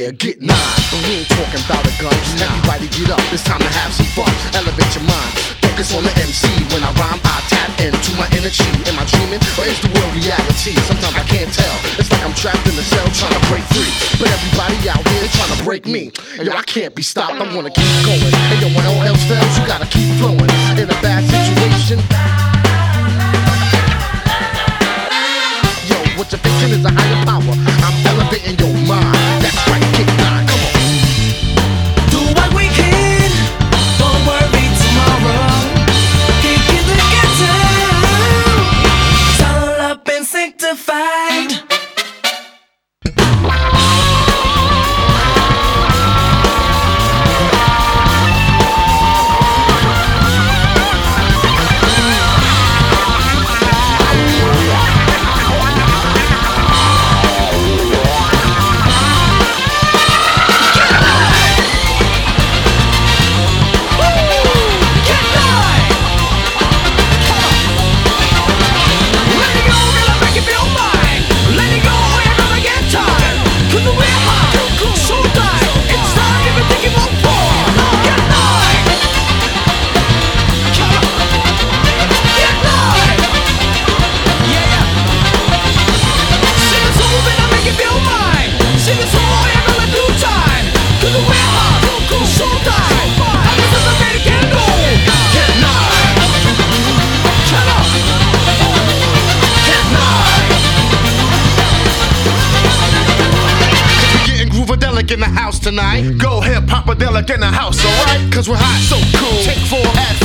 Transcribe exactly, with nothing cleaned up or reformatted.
Yeah, get nine. But we ain't talking about a gun. Everybody get up, it's time to have some fun. Elevate your mind, focus on the M C. When I rhyme, I tap into my energy. Am I dreaming or is the world reality? Sometimes I can't tell. It's like I'm trapped in a cell trying to break free. But everybody out here trying to break me. Yo, I can't be stopped, I'm gonna keep going. And yo, when all else fails, you gotta keep flowing. In a bad situation, yo, what you're facing is a higher power. I'm elevating your mind. That's right, kick nine, come on. Do what we can, don't worry tomorrow. Kick it together, it's all up and sanctified. In the house tonight. Go ahead, Papa Delic in the house, alright? Cause we're hot, so cool. Take four, add